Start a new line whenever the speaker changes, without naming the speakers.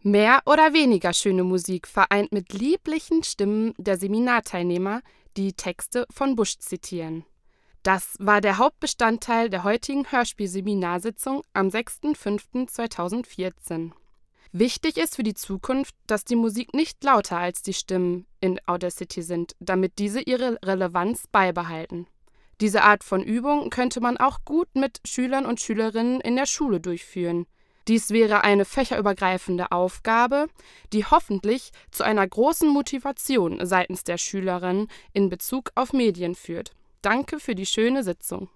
Mehr oder weniger schöne Musik vereint mit lieblichen Stimmen der Seminarteilnehmer, die Texte von Busch zitieren. Das war der Hauptbestandteil der heutigen Hörspielseminarsitzung am 6.5.2014. Wichtig ist für die Zukunft, dass die Musik nicht lauter als die Stimmen in Audacity sind, damit diese ihre Relevanz beibehalten. Diese Art von Übung könnte man auch gut mit Schülern und Schülerinnen in der Schule durchführen. Dies wäre eine fächerübergreifende Aufgabe, die hoffentlich zu einer großen Motivation seitens der Schülerinnen in Bezug auf Medien führt. Danke für die schöne Sitzung.